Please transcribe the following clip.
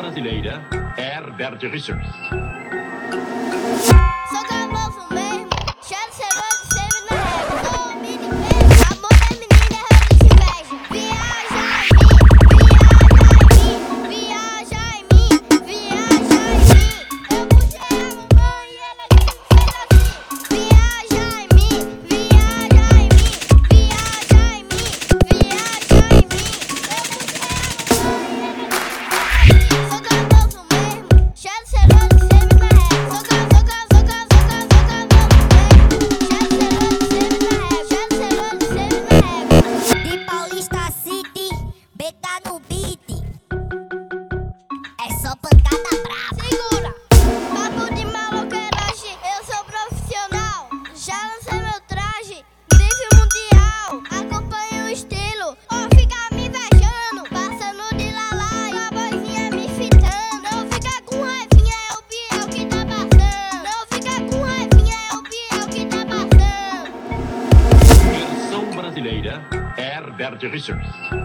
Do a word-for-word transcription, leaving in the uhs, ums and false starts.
brasileira, Herbert Richards. Sou camoufo mesmo, cheiro cebola de semi na régua. Sou um mini beijo, amor da menina é ramo de inveja. Viaja em mim, viaja em mim, viaja em mim, viaja em mim. Eu puxei a mamãe e ela disse assim: viaja em mim, viaja em mim, viaja em mim, viaja em mim. Eu puxei a mamãe e ela disse assim: sou camoufo mesmo, cheiro cebola de semi na régua. Sou camoufo, sou camoufo, sou camoufo, sou camoufo mesmo, cheiro cebola de semi na régua, cheiro cebola de semi na régua. De Paulista City, B K no beat. É só pancada brava. Segura! Papo de maloqueiragem, eu sou profissional. Já lancei meu traje, grife mundial. Acompanho o estilo, ou fica me invejando. Passando de lalá e a vozinha me fitando. Não fica com raivinha, é o Biel que tá passando. Não fica com raivinha, é o Biel que tá passando. Versão brasileira, Herbert Richards.